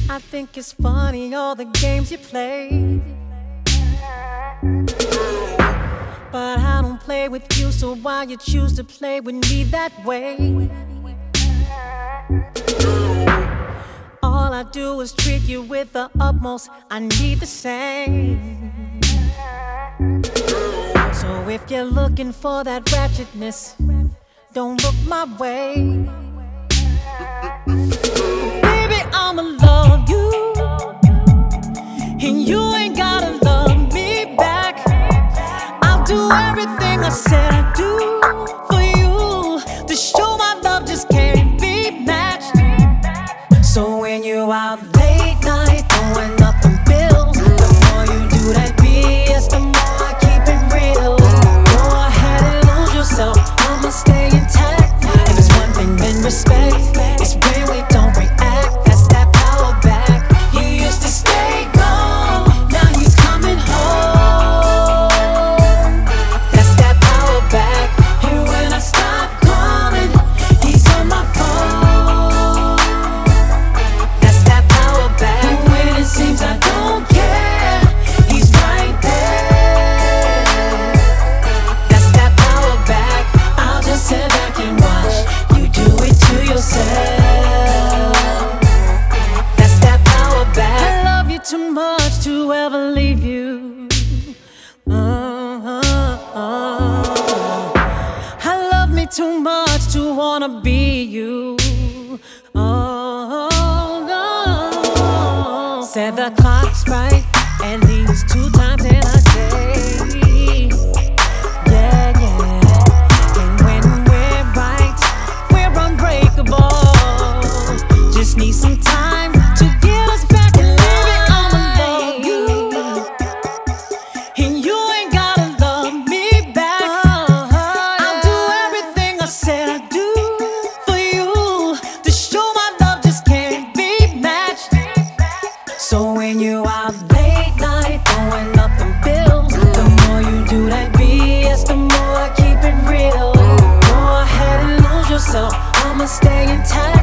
I think it's funny all the games you play, but I don't play with you, so why you choose to play with me that way? All I do is treat you with the utmost. I need the same. So if you're looking for that ratchetness, don't look my way. Baby, I'ma love you, and you ain't gotta love me back. I'll do everything I said I'd do for you. To show my love just can't be matched. So when you're out late night throwing up them bills, the more you do that BS, the more I keep it real. Go ahead and lose yourself, I'ma stay intact. If it's one thing, then respect. It's when we don't react, that's that power back. You used to stay gone, now you're coming home. That's that power back. And when I stop calling, he's on my phone. That's that power back. And when it seems I don't care, he's right there. That's that power back. I'll just sit back and watch you do it to yourself. That's that power back. I love you too much to ever leave you. I love me too much to wanna be you. Oh no. Said the clock's right at least 2 times in a day. Yeah, yeah. And when we're right, we're unbreakable. Just need some time to get us back in line. I'ma love you, and you ain't gotta love me back. I'll do everything I said I'd do for you. To show my love just can't be matched. So when you're out late night throwing up them bills, the more you do that BS, the more I keep it real. Go ahead and lose yourself, I'ma stay intact.